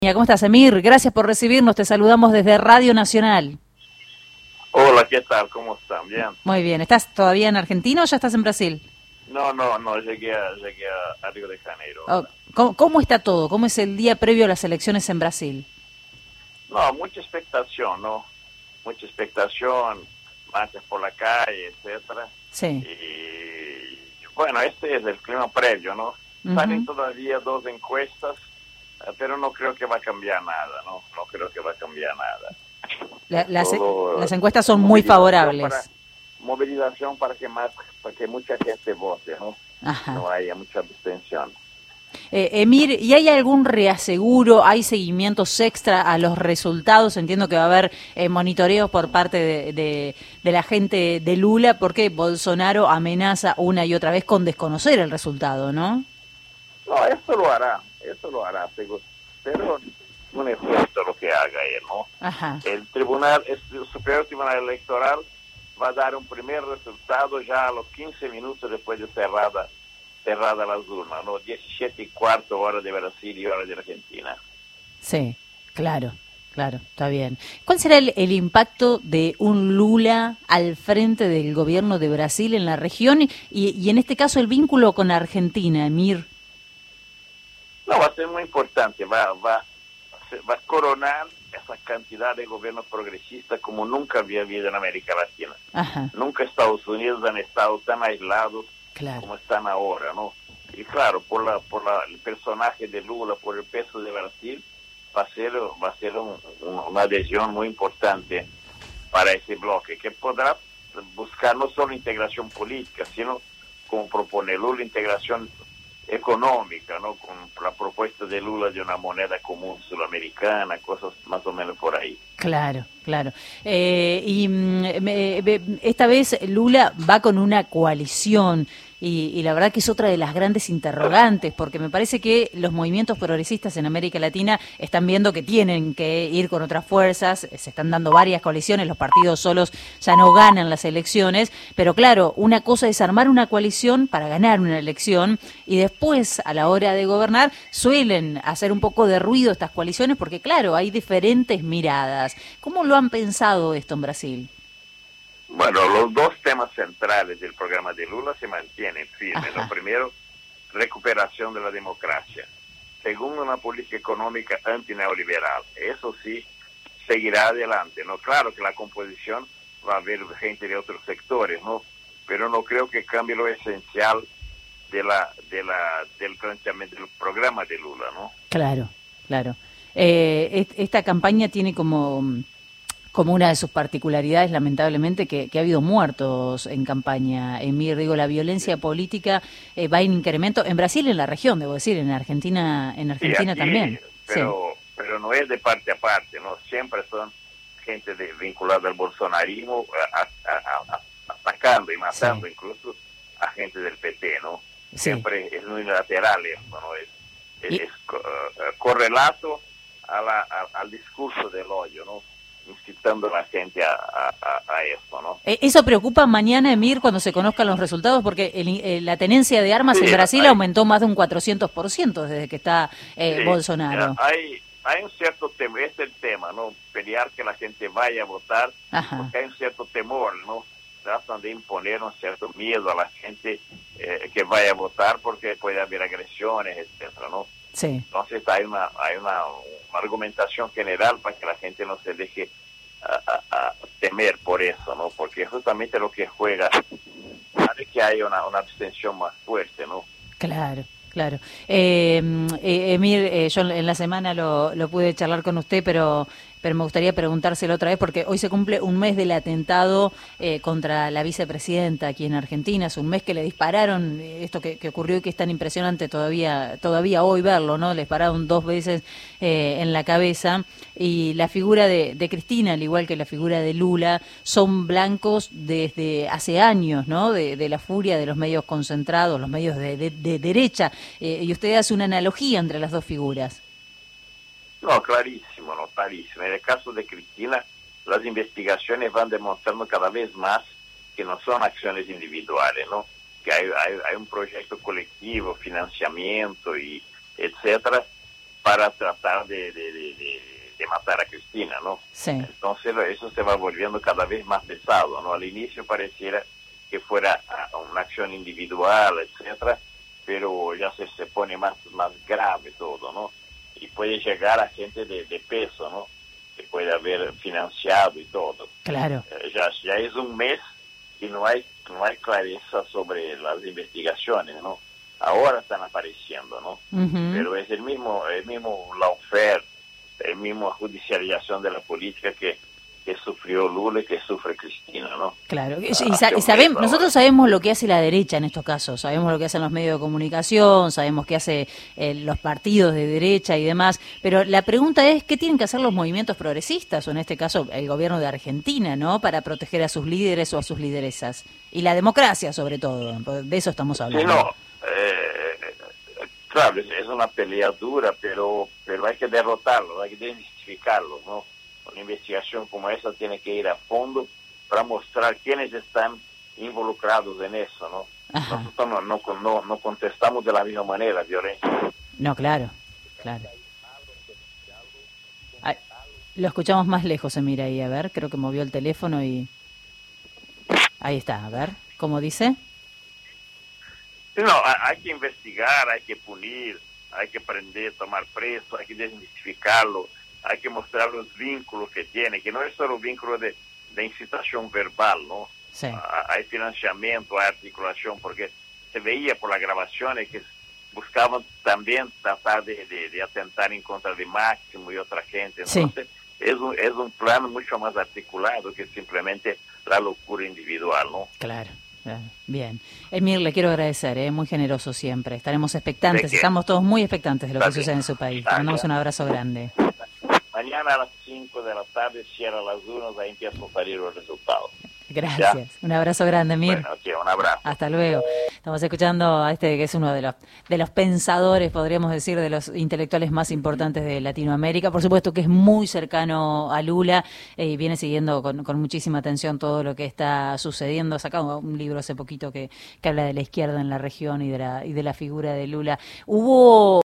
¿Cómo estás, Emir? Gracias por recibirnos, te saludamos desde Radio Nacional. Hola, ¿qué tal? ¿Cómo están? Bien. Muy bien, ¿estás todavía en Argentina o ya estás en Brasil? No, llegué a Río de Janeiro. Oh, ¿cómo está todo? ¿Cómo es el día previo a las elecciones en Brasil? No, mucha expectación, ¿no? Mucha expectación, marchas por la calle, etcétera. Sí. Y bueno, este es el clima previo, ¿no? Salen todavía dos encuestas, pero no creo que va a cambiar nada, ¿no? No creo que va a cambiar nada. Las encuestas son muy favorables. Movilización para que mucha gente vote, ¿no? Ajá. No haya mucha abstención. Emir, ¿y hay algún reaseguro, hay seguimientos extra a los resultados? Entiendo que va a haber monitoreos por parte de la gente de Lula, porque Bolsonaro amenaza una y otra vez con desconocer el resultado, ¿no? No, eso lo hará, seguro. Pero no es justo lo que haga él, ¿no? Ajá. El Superior Tribunal Electoral va a dar un primer resultado ya a los 15 minutos después de cerrada las urnas, ¿no? 17:15 horas de Brasil y horas de Argentina. Sí, claro, está bien. ¿Cuál será el impacto de un Lula al frente del gobierno de Brasil en la región y en este caso el vínculo con Argentina, Emir? No, va a ser muy importante, va a coronar esa cantidad de gobiernos progresistas como nunca había habido en América Latina. Ajá. Nunca Estados Unidos han estado tan aislados como están ahora, ¿no? Y claro, por el personaje de Lula, por el peso de Brasil, va a ser una adhesión muy importante para ese bloque, que podrá buscar no solo integración política, sino, como propone Lula, integración económica, ¿no? Con la propuesta de Lula de una moneda común sudamericana, cosas más o menos por ahí. Claro. Esta vez Lula va con una coalición y la verdad que es otra de las grandes interrogantes, porque me parece que los movimientos progresistas en América Latina están viendo que tienen que ir con otras fuerzas, se están dando varias coaliciones, los partidos solos ya no ganan las elecciones, pero claro, una cosa es armar una coalición para ganar una elección y después a la hora de gobernar suelen hacer un poco de ruido estas coaliciones porque claro, hay diferentes miradas. ¿Cómo lo han pensado esto en Brasil? Bueno, los dos temas centrales del programa de Lula se mantienen firmes. Ajá. Lo primero, recuperación de la democracia. Segundo, una política económica antineoliberal. Eso sí, seguirá adelante, ¿no? Claro que la composición va a haber gente de otros sectores, ¿no? Pero no creo que cambie lo esencial del planteamiento del programa de Lula, ¿no? Claro. Esta campaña tiene como una de sus particularidades, lamentablemente, que ha habido muertos en campaña. Emir, digo, la violencia política va en incremento en Brasil, en la región, debo decir, en Argentina Aquí, también. Pero no es de parte a parte, ¿no? Siempre son gente vinculada al bolsonarismo atacando y matando incluso a gente del PT, ¿no? Siempre es unilateral esto, ¿no? Es correlato al discurso del odio, ¿no? Incitando a la gente a esto, ¿no? ¿Eso preocupa mañana, Emir, cuando se conozcan los resultados? Porque la tenencia de armas en Brasil aumentó más de un 400% desde que está Bolsonaro. Hay un cierto temor, este es el tema, ¿no? Pelear que la gente vaya a votar, porque hay un cierto temor, ¿no? Tratan de imponer un cierto miedo a la gente que vaya a votar porque puede haber agresiones, etcétera, ¿no? Sí. Entonces hay una argumentación general para que la gente no se deje temer por eso, ¿no? Porque justamente lo que juega hace que haya una abstención más fuerte, ¿no? Claro. Emir, yo en la semana lo pude charlar con usted, pero me gustaría preguntárselo otra vez porque hoy se cumple un mes del atentado contra la vicepresidenta aquí en Argentina. Es un mes que le dispararon, esto que ocurrió y que es tan impresionante todavía hoy verlo, ¿no? Le dispararon 2 veces en la cabeza y la figura de Cristina, al igual que la figura de Lula, son blancos desde hace años, ¿no? De la furia de los medios concentrados, los medios de derecha. Y usted hace una analogía entre las dos figuras. No, clarísimo. En el caso de Cristina, las investigaciones van demostrando cada vez más que no son acciones individuales, ¿no? Que hay un proyecto colectivo, financiamiento y etcétera, para tratar de matar a Cristina, ¿no? Sí. Entonces eso se va volviendo cada vez más pesado, ¿no? Al inicio pareciera que fuera una acción individual, etcétera, pero ya se pone más grave todo, ¿no? Y puede llegar a gente de peso, ¿no? Que puede haber financiado y todo. Claro. Ya es un mes y no hay clareza sobre las investigaciones, ¿no? Ahora están apareciendo, ¿no? Pero es el mismo lawfare, el mismo judicialización de la política que sufrió Lula y que sufre Cristina, ¿no? Claro, nosotros sabemos lo que hace la derecha en estos casos, sabemos lo que hacen los medios de comunicación, sabemos qué hace los partidos de derecha y demás, pero la pregunta es, ¿qué tienen que hacer los movimientos progresistas, o en este caso el gobierno de Argentina, ¿no?, para proteger a sus líderes o a sus lideresas? Y la democracia, sobre todo, de eso estamos hablando. Sí, no, claro, es una pelea dura, pero hay que derrotarlo, hay que desmitificarlo, ¿no? Una investigación como esa tiene que ir a fondo para mostrar quiénes están involucrados en eso, ¿no? Ajá. Nosotros no contestamos de la misma manera violencia. No, claro. Ay, lo escuchamos más lejos, mira ahí, a ver, creo que movió el teléfono y... Ahí está, a ver, ¿cómo dice? No, hay que investigar, hay que punir, hay que prender, tomar preso, hay que desmitificarlo, hay que mostrar los vínculos que tiene, que no es solo vínculo de incitación verbal, ¿no? Sí. Hay financiamiento, hay articulación, porque se veía por las grabaciones que buscaban también tratar de atentar en contra de Máximo y otra gente. Entonces, sí, es un plan mucho más articulado que simplemente la locura individual, ¿no? Claro. Bien. Emir, le quiero agradecer, muy generoso siempre. Estaremos expectantes, estamos todos muy expectantes de lo que sucede en su país. Te mandamos un abrazo grande. Mañana a las 5 de la tarde cierra las urnas, ahí empiezan a salir los resultados. Gracias. ¿Ya? Un abrazo grande, Emir. Bueno, okay, un abrazo. Hasta luego. Estamos escuchando a que es uno de los pensadores, podríamos decir, de los intelectuales más importantes de Latinoamérica. Por supuesto que es muy cercano a Lula y viene siguiendo con muchísima atención todo lo que está sucediendo. Ha sacado un libro hace poquito que habla de la izquierda en la región y de la figura de Lula. Hubo